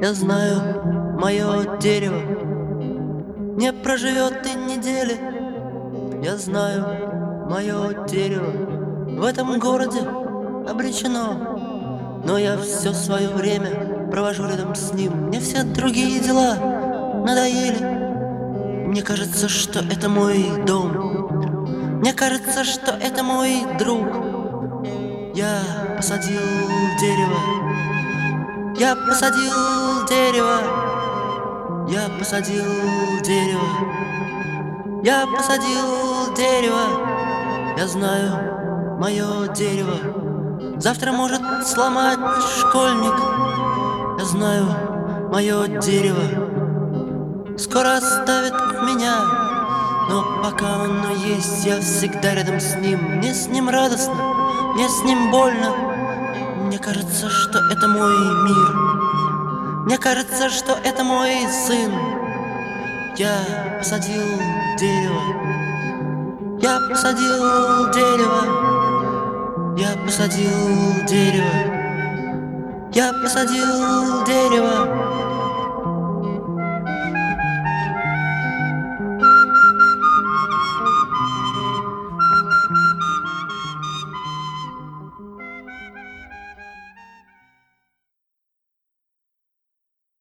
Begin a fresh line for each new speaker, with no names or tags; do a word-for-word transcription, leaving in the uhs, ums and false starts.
Я знаю, мое дерево не проживет и недели. Я знаю, мое дерево в этом городе обречено. Но я все свое время провожу рядом с ним. Мне все другие дела надоели. Мне кажется, что это мой дом. Мне кажется, что это мой друг. Я посадил дерево. Я посадил дерево. Я посадил дерево. Я посадил дерево. Я знаю, мое дерево завтра может сломать школьник. Я знаю, мое дерево скоро оставит меня. Но пока оно есть, я всегда рядом с ним. Мне с ним радостно, мне с ним больно. Мне кажется, что это мой мир. Мне кажется, что это мой сын. Я посадил дерево. Я посадил дерево. Я посадил дерево. Я посадил дерево.